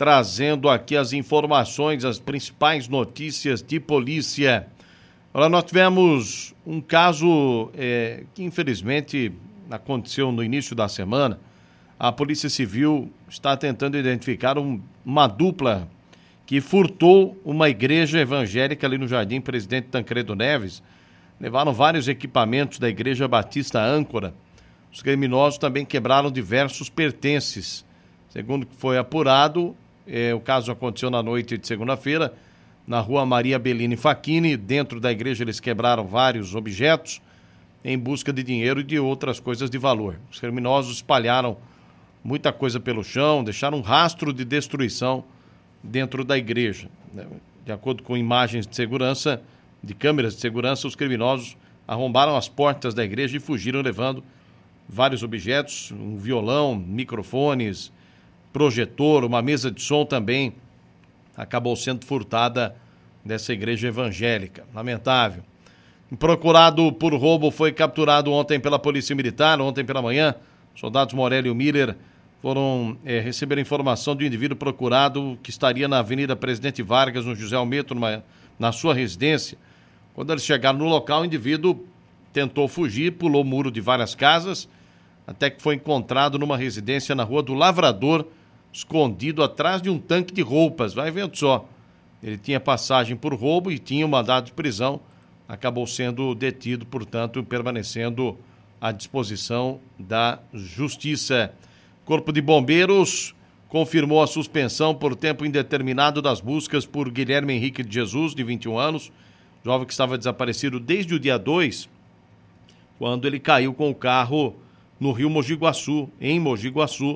trazendo aqui as informações, as principais notícias de polícia. Olha, nós tivemos um caso que infelizmente aconteceu no início da semana. A Polícia Civil está tentando identificar uma dupla que furtou uma igreja evangélica ali no Jardim Presidente Tancredo Neves. Levaram vários equipamentos da Igreja Batista Âncora. Os criminosos também quebraram diversos pertences. Segundo que foi apurado, o caso aconteceu na noite de segunda-feira, na rua Maria Bellini Facchini. Dentro da igreja eles quebraram vários objetos em busca de dinheiro e de outras coisas de valor. Os criminosos espalharam muita coisa pelo chão, deixaram um rastro de destruição dentro da igreja. De acordo com imagens de segurança, de câmeras de segurança, os criminosos arrombaram as portas da igreja e fugiram levando vários objetos, um violão, microfones, projetor, uma mesa de som também acabou sendo furtada dessa igreja evangélica. Lamentável. Um procurado por roubo foi capturado ontem pela Polícia Militar. Ontem pela manhã, soldados Morelli e Miller foram receber informação de um indivíduo procurado que estaria na Avenida Presidente Vargas, no José Almeto, na sua residência. Quando eles chegaram no local, o indivíduo tentou fugir, pulou o muro de várias casas, até que foi encontrado numa residência na Rua do Lavrador, escondido atrás de um tanque de roupas. Vai vendo só. Ele tinha passagem por roubo e tinha um mandado de prisão. Acabou sendo detido, portanto, permanecendo à disposição da Justiça. Corpo de Bombeiros confirmou a suspensão por tempo indeterminado das buscas por Guilherme Henrique de Jesus, de 21 anos, jovem que estava desaparecido desde o dia 2, quando ele caiu com o carro no rio Mogi Guaçu, em Mogi Guaçu,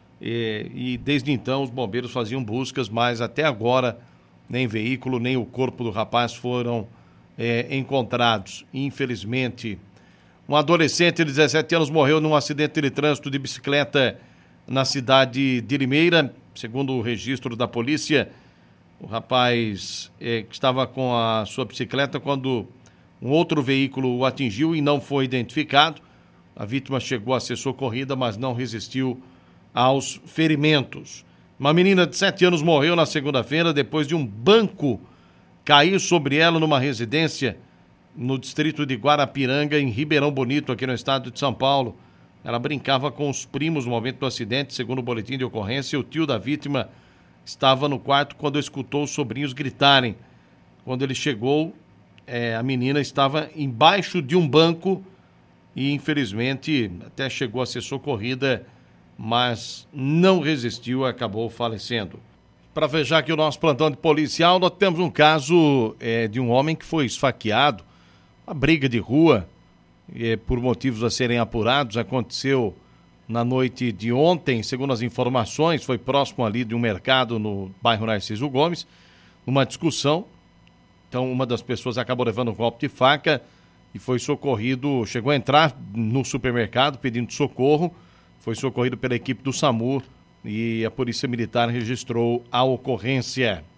e desde então os bombeiros faziam buscas, mas até agora nem veículo, nem o corpo do rapaz foram encontrados. Infelizmente, um adolescente de 17 anos morreu num acidente de trânsito de bicicleta na cidade de Limeira. Segundo o registro da polícia, o rapaz que estava com a sua bicicleta quando um outro veículo o atingiu e não foi identificado. A vítima chegou a ser socorrida, mas não resistiu aos ferimentos. Uma menina de 7 anos morreu na segunda-feira depois de um banco cair sobre ela numa residência no distrito de Guarapiranga, em Ribeirão Bonito, aqui no estado de São Paulo. Ela brincava com os primos no momento do acidente. Segundo o boletim de ocorrência, o tio da vítima estava no quarto quando escutou os sobrinhos gritarem. Quando ele chegou, a menina estava embaixo de um banco e, infelizmente, até chegou a ser socorrida, mas não resistiu e acabou falecendo. Para fechar aqui o nosso plantão de policial, nós temos um caso de um homem que foi esfaqueado, uma briga de rua, por motivos a serem apurados. Aconteceu na noite de ontem, segundo as informações, foi próximo ali de um mercado no bairro Narciso Gomes, uma discussão. Então uma das pessoas acabou levando um golpe de faca e foi socorrido, chegou a entrar no supermercado pedindo socorro, foi socorrido pela equipe do SAMU e a Polícia Militar registrou a ocorrência.